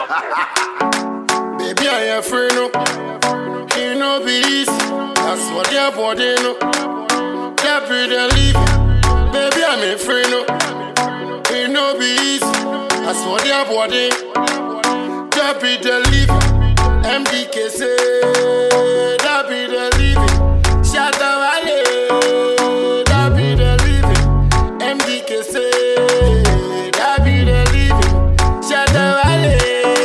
Baby, I am free no. You know be easy. That's what your body know. That be the living. Baby, I'm a free no. You know be easy. That's what your body. That be the living. MDK say that be the living. Shout out Wale. That be the living. MDK say that be the living. Shout out Wale.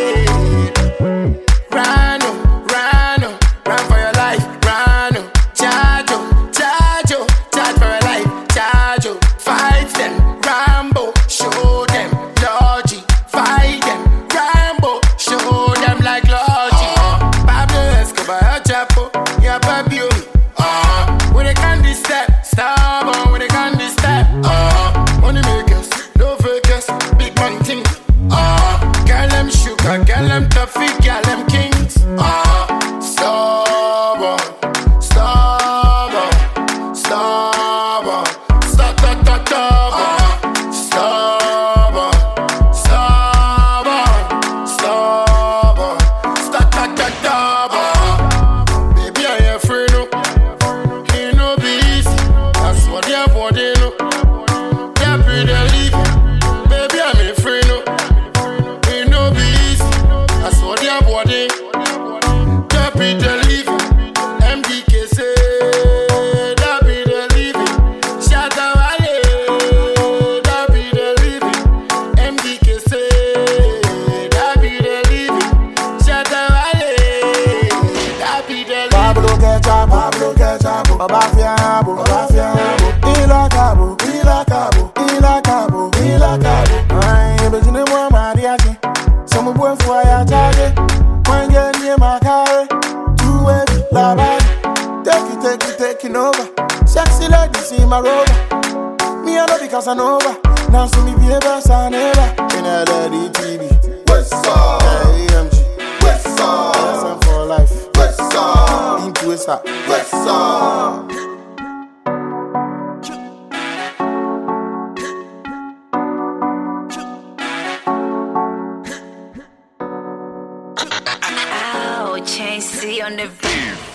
Girl, them toughy, girl, them kings. Stubborn, stubborn, stubborn, stubborn, stubborn, stubborn, stubborn. Baby, I am free no. You know be easy. That's what your body know. That be the living. Baby, I'm a free no. You know be easy. That's what your body. That be the living. MDK say that be the living. Shout out Wale. That be the living. MDK say that be the living. Shout out Wale. That be the living. Pablo Ketchup, Baba Fiabo, Ila Cabo. Ay, bejine mwa mariachi. Some boy for ya charge. When get near my car, too heavy, la bad. Taking over. Sexy ladies in my rover. Me I know because I know over. Now see me be a boss I never. In a daddy TV. What's up? AMG. What's up? SM for life. What's up? Into it, sir. What's up? Chase on the beat.